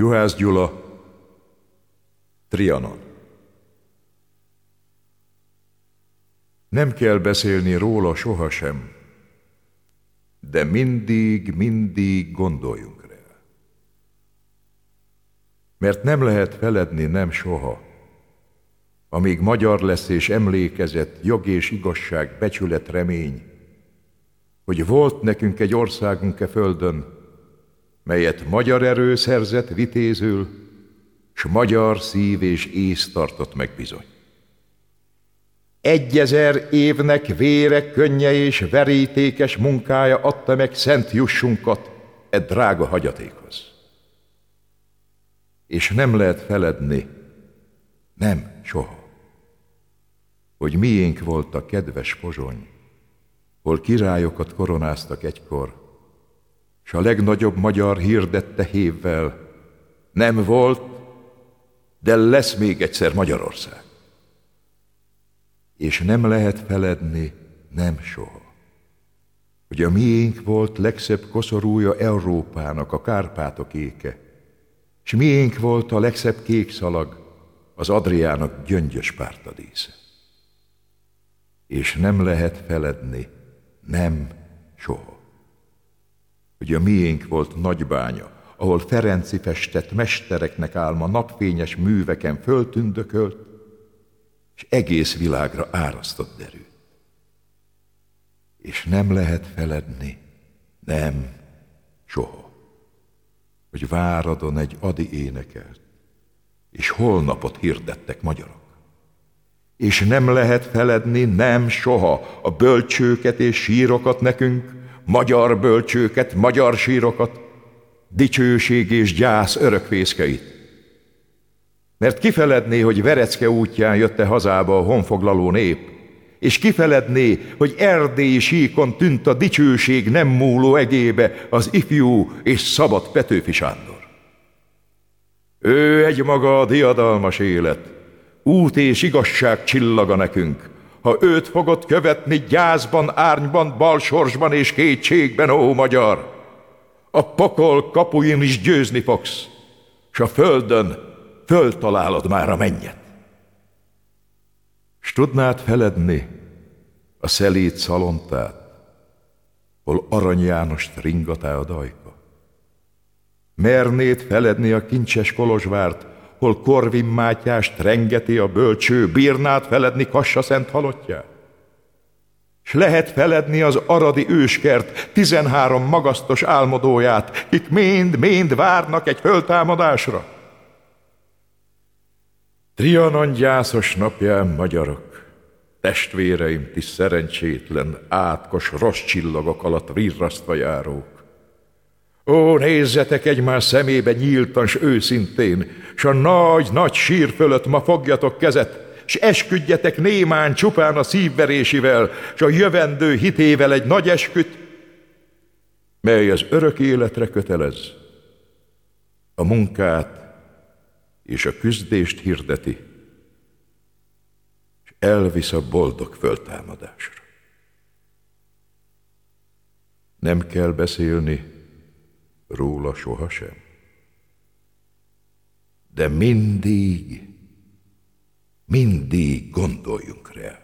Juhász Gyula, Trianon. Nem kell beszélni róla sohasem, de mindig gondoljunk rá. Mert nem lehet feledni nem soha, amíg magyar lesz és emlékezet, jog és igazság, becsület, remény, hogy volt nekünk egy országunk e földön, melyet magyar erő szerzett vitézül, s magyar szív és ész tartott meg bizony. 1000 évnek vére, könnye és verítékes munkája adta meg szent jussunkat e drága hagyatékhoz. És nem lehet feledni, nem soha, hogy miénk volt a kedves Pozsony, hol királyokat koronáztak egykor, s a legnagyobb magyar hirdette hévvel: nem volt, de lesz még egyszer Magyarország. És nem lehet feledni, nem soha, hogy a miénk volt legszebb koszorúja Európának, a Kárpátok éke, s miénk volt a legszebb kék szalag, az Adriának gyöngyös pártadísze. És nem lehet feledni, nem soha, hogy a miénk volt Nagybánya, ahol Ferenczy festett mestereknek álma napfényes műveken föltündökölt, és egész világra árasztott derűt. És nem lehet feledni, nem soha, hogy Váradon egy Ady énekelt, és holnapot hirdettek magyarok. És nem lehet feledni, nem soha, a bölcsőket és sírokat nekünk, magyar bölcsőket, magyar sírokat, dicsőség és gyász örökvészkeit. Mert kifeledné, hogy Verecke útján jött-e hazába a honfoglaló nép, és kifeledné, hogy erdélyi síkon tűnt a dicsőség nem múló egébe az ifjú és szabad Petőfi Sándor. Ő egymaga a diadalmas élet, út és igazság csillaga nekünk, ha őt fogod követni gyászban, árnyban, balsorsban és kétségben, ó magyar! A pokol kapuin is győzni fogsz, s a földön föltalálod már a mennyet. S tudnád feledni a szelíd Szalontát, hol Arany Jánost ringatá a dajka? Mernéd feledni a kincses Kolozsvárt, hol Korvin Mátyást rengeti a bölcső? Bírnád feledni Kassa Szent Halottját? S lehet feledni az aradi őskert 13 magasztos álmodóját, kik mind várnak egy föltámadásra? Trianon gyászos napján, magyarok, testvéreim, ti szerencsétlen, átkos rossz csillagok alatt virrasztva járók. Ó, nézzetek egymás szemébe nyíltan s őszintén, s a nagy sír fölött ma fogjatok kezet, s esküdjetek némán csupán a szívverésével, s a jövendő hitével egy nagy esküt, mely az örök életre kötelez, a munkát és a küzdést hirdeti, és elvisz a boldog föltámadásra. Nem kell beszélni róla sohasem, de mindig gondoljunk rá.